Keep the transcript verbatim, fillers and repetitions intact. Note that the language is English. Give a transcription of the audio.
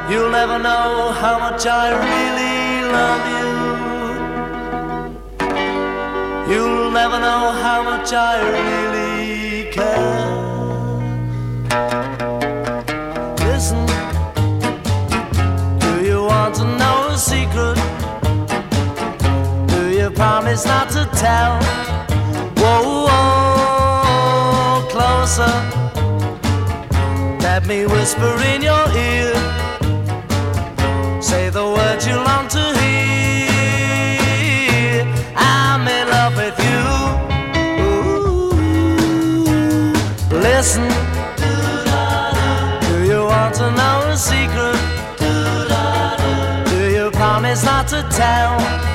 You'll never know how much I really love you. You'll never know how much I really care. Listen, do you want to know a secret? Do you promise not to tell? Whoa, whoa, closer. Let me whisper in your ear. Say the words you long to hear. I'm in love with you. Ooh. Listen, do you want to know a secret? Do you promise not to tell?